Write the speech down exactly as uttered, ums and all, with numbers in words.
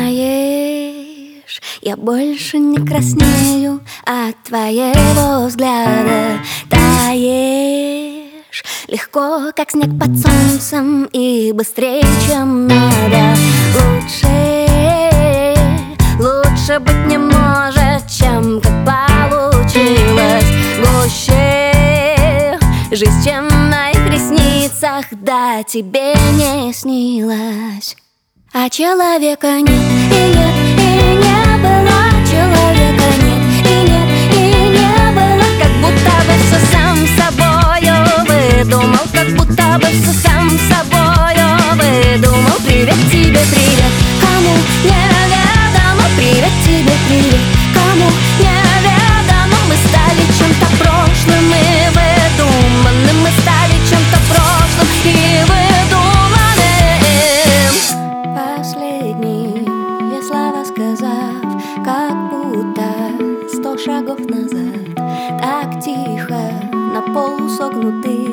Знаешь, я больше не краснею от твоего взгляда. Таешь легко, как снег под солнцем, и быстрее, чем надо. Лучше, лучше быть не может, чем как получилось. Гуще жизнь, чем в моих ресницах, да тебе не снилось. А человека нет, и нет, и не было. Человека нет, и нет, и не было. Как будто бы все сам собою выдумал. Как будто бы все сам собою выдумал. Привет тебе, привет, кому неведомо. Привет тебе, привет, кому неведомо. Мы стали чем-то прошлым и выдуманным. Мы стали чем-то прошлым и выдуманным. Последние слова сказав, как будто сто шагов назад, так тихо, на полусогнутых